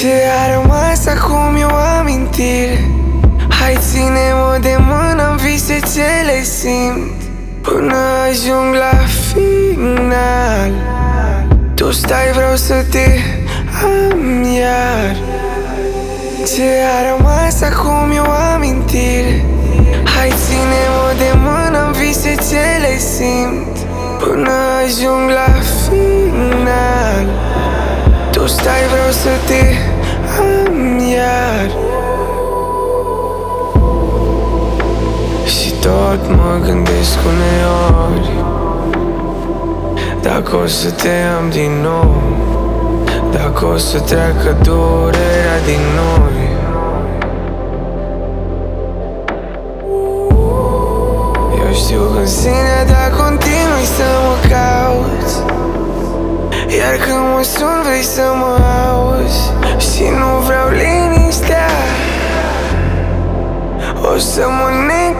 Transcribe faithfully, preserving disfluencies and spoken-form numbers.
Ce a rămas acum e o amintire. Hai ține-mă de mână în vise ce le simt, până ajung la final. Tu stai, vreau să te am iar. Ce a rămas acum e o amintire. Hai ține-mă de mână în vise ce le simt, până ajung la final. Tu stai, vreau să te am iar. Și tot mă gândesc uneori dacă o să te am din nou, dacă o să treacă durerea din noi. Eu știu că în sine dacă continui să mă cauți, iar când mă sun vrei să mă auzi. Și nu vreau liniștea, o să mă neg